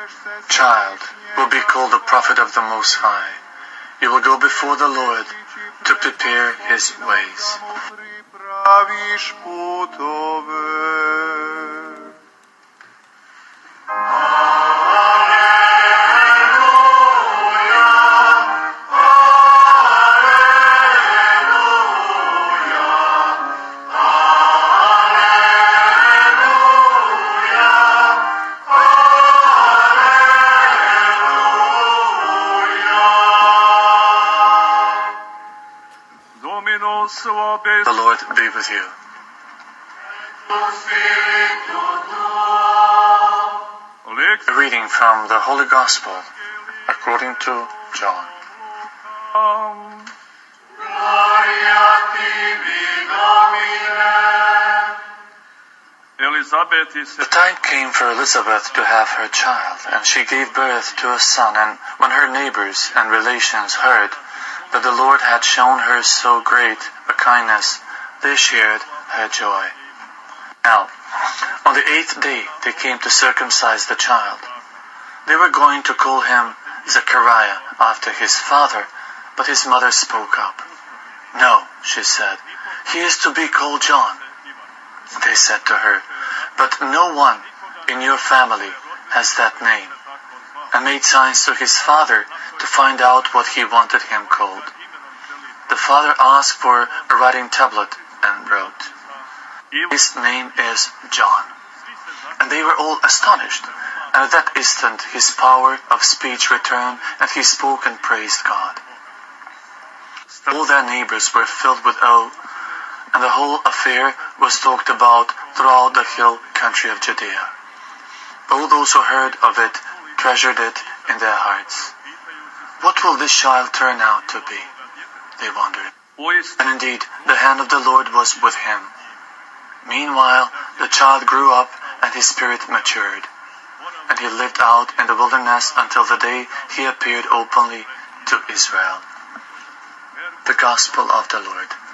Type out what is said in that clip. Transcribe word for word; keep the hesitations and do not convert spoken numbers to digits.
child will be called the prophet of the Most High. He will go before the Lord to prepare his ways. The Lord be with you. A reading from the Holy Gospel according to John. The time came for Elizabeth to have her child, and she gave birth to a son, and when her neighbors and relations heard that the Lord had shown her so great a kindness, they shared her joy. Now, on the eighth day they came to circumcise the child. They were going to call him Zechariah after his father, but his mother spoke up. "No," she said, "he is to be called John." They said to her, "But no one in your family has that name," and made signs to his father to find out what he wanted him called. The father asked for a writing tablet and wrote, "His name is John." And they were all astonished, and at that instant his power of speech returned, and he spoke and praised God. All their neighbors were filled with awe, and the whole affair was talked about throughout the hill country of Judea. All those who heard of it treasured it in their hearts. What will this child turn out to be? They wondered. And indeed, the hand of the Lord was with him. Meanwhile, the child grew up, and his spirit matured, and he lived out in the wilderness until the day he appeared openly to Israel. The Gospel of the Lord.